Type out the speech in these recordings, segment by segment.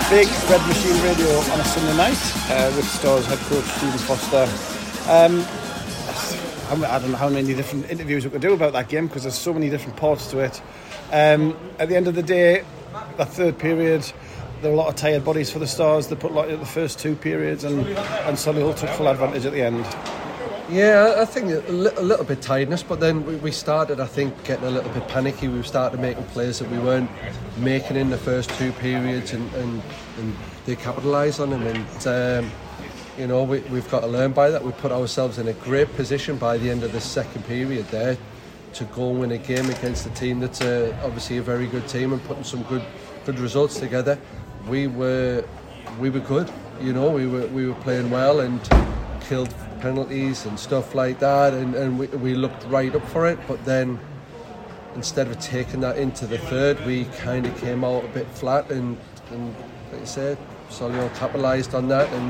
Big Red Machine Radio on a Sunday night with Stars head coach Stephen Foster. I don't know how many different interviews we could do about that game because there's so many different parts to it. At the end of the day, that third period, there were a lot of tired bodies for the Stars. They put a lot into the first two periods and Solihull took full advantage at the end. Yeah, I think a little bit tiredness, but then we started, I think, getting a little bit panicky. We started making plays that we weren't making in the first two periods and they capitalised on them. And, we've got to learn by that. We put ourselves in a great position by the end of the second period there to go and win a game against a team that's obviously a very good team and putting some good results together. We were good, we were playing well and killed penalties and stuff like that, and we looked right up for it. But then instead of taking that into the third, we kind of came out a bit flat, and like I said, Solihull capitalised on that, and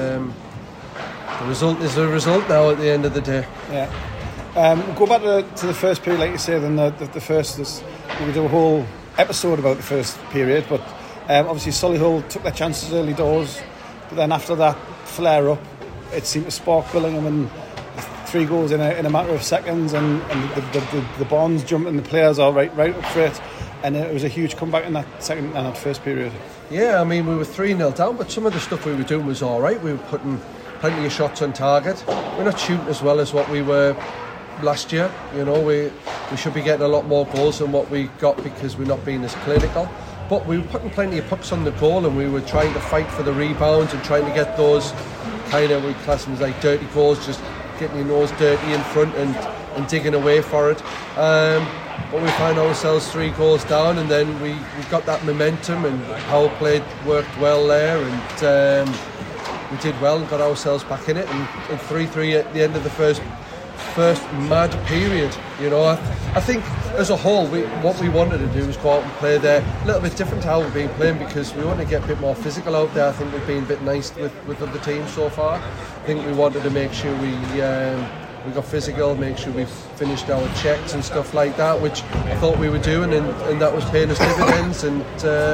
the result is the result now at the end of the day. Yeah. We'll go back to the first period, like you said, and the first is, we could do a whole episode about the first period, but obviously Solihull took their chances early doors, but then after that flare up, it seemed to spark Billingham, and 3 goals in a matter of seconds, and the bonds jumped and the players are right up for it, and it was a huge comeback in that second and that first period. Yeah, I mean, we were 3-0 down, but some of the stuff we were doing was all right. We were putting plenty of shots on target. We're not shooting as well as what we were last year. We should be getting a lot more goals than what we got because we're not being as clinical. But we were putting plenty of pucks on the goal, and we were trying to fight for the rebounds and trying to get those kind of, we class them as like dirty goals, just getting your nose dirty in front and digging away for it. But we found ourselves 3 goals down, and then we got that momentum, and power play worked well there, and we did well and got ourselves back in it, and 3-3 at the end of the first mad period. I think as a whole, what we wanted to do was go out and play there a little bit different to how we've been playing, because we want to get a bit more physical out there. I think we've been a bit nice with other teams so far. I think we wanted to make sure we got physical, make sure we finished our checks and stuff like that, which I thought we were doing, and that was paying us dividends. And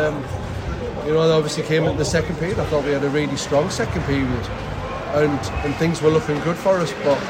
it obviously came into the second period. I thought we had a really strong second period, and things were looking good for us, but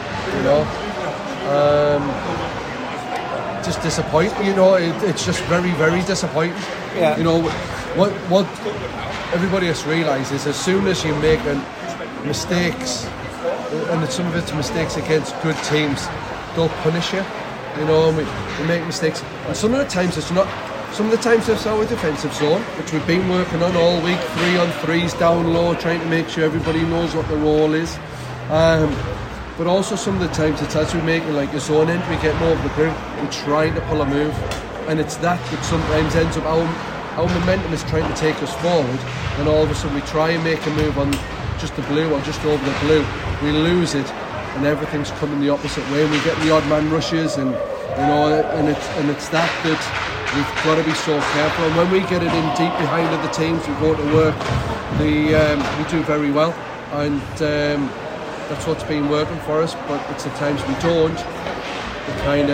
just disappointing. It's just very, very disappointing. Yeah. What everybody has to realise is, as soon as you make mistakes, and some of it's mistakes against good teams, they'll punish you. We make mistakes, and some of the times it's not. Some of the times it's our defensive zone, which we've been working on all week, 3-on-3s down low, trying to make sure everybody knows what the role is. But also some of the times it's as we make like a zone end, we get more of the grip, we're trying to pull a move, and it's that sometimes ends up our momentum is trying to take us forward, and all of a sudden we try and make a move on just the blue or just over the blue, we lose it, and everything's coming the opposite way, and we get the odd man rushes, and it's that we've got to be so careful. And when we get it in deep behind other teams, we go to work, we do very well, and that's what's been working for us. But it's the times we don't, it kind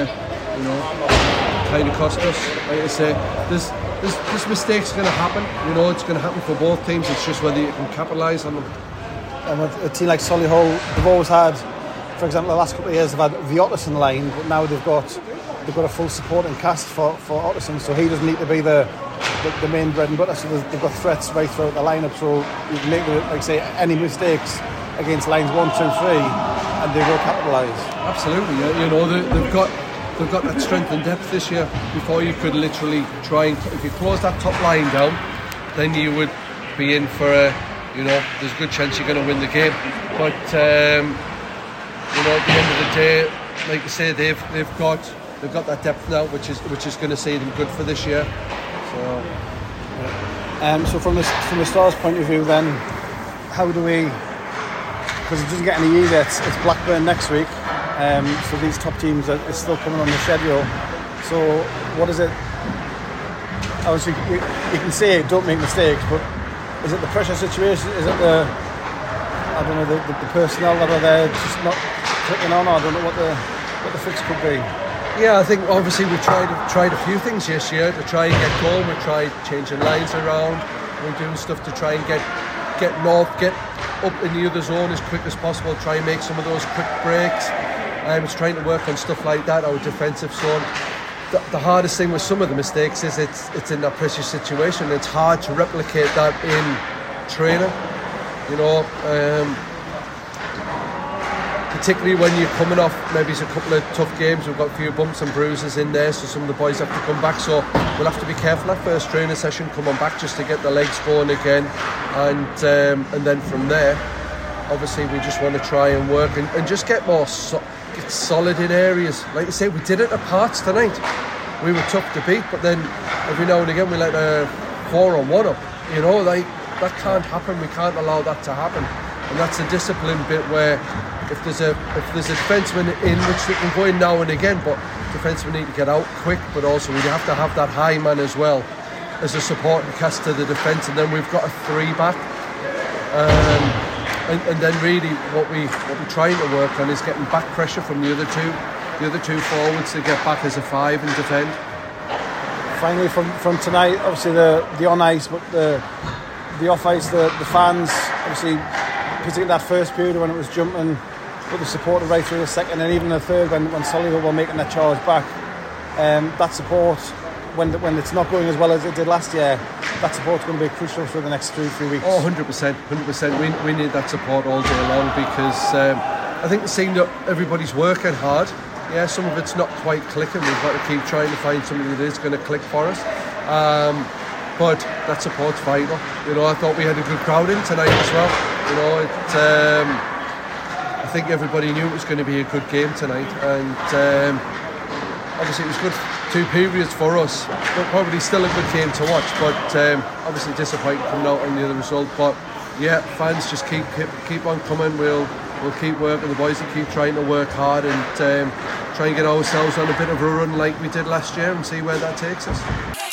of cost us. Like I say, this mistake's going to happen. It's going to happen for both teams. It's just whether you can capitalise on them. And with a team like Solihull, they've always had, for example, the last couple of years they've had the Otterson line, but now they've got a full supporting cast for Otterson, so he doesn't need to be the main bread and butter. So they've got threats right throughout the lineup. So you can make, like say, any mistakes against lines 1, 2, 3, and they will capitalise. Absolutely, they've got that strength and depth this year. Before you could literally try and, if you close that top line down, then you would be in for there's a good chance you're going to win the game. But at the end of the day, like I say, they've got that depth now, which is going to see them good for this year. So from the Stars' point of view, then, how do we? Because it doesn't get any easier. It's Blackburn next week. So these top teams are still coming on the schedule. So what is it? Obviously, you can say don't make mistakes, but is it the pressure situation? Is it the personnel that are there just not clicking on? I don't know what the fix could be. Yeah, I think obviously we tried a few things this year to try and get going. We tried changing lines around. We're doing stuff to try and get north, get up in the other zone as quick as possible, try and make some of those quick breaks. It's trying to work on stuff like that, our defensive zone. The hardest thing with some of the mistakes is it's in that pressure situation. It's hard to replicate that in training, you know. Particularly when you're coming off maybe it's a couple of tough games, we've got a few bumps and bruises in there, so some of the boys have to come back, so we'll have to be careful that first training session coming back just to get the legs going again, and then from there obviously we just want to try and work and just get more get solid in areas. Like you say, we did it at parts tonight, we were tough to beat, but then every now and again we let a 4-on-1 up, you know, like that can't happen. We can't allow that to happen, and that's a discipline bit where if there's a defenseman in, which they can go in now and again, but defensemen need to get out quick, but also we have to have that high man as well as a supporting cast to the defence, and then we've got a 3 back, and then really what we're trying to work on is getting back pressure from the other two forwards to get back as a 5 and defend. Finally from tonight, obviously the on ice, but the off ice, the fans, obviously particularly that first period when it was jumping, but the support right through the second and even the third when Solihull were making that charge back, that support when it's not going as well as it did last year, that support's going to be crucial for the next 2-3 weeks. Oh, 100%. We need that support all day long, because I think the scene that everybody's working hard. Yeah, some of it's not quite clicking. We've got to keep trying to find something that is going to click for us. But that support's vital. You know, I thought we had a good crowd in tonight as well. You know, I think everybody knew it was going to be a good game tonight, and obviously it was good 2 periods for us, but probably still a good game to watch. But obviously disappointing coming out on the other result. But yeah, fans just keep on coming. We'll keep working. The boys will keep trying to work hard and try and get ourselves on a bit of a run like we did last year and see where that takes us.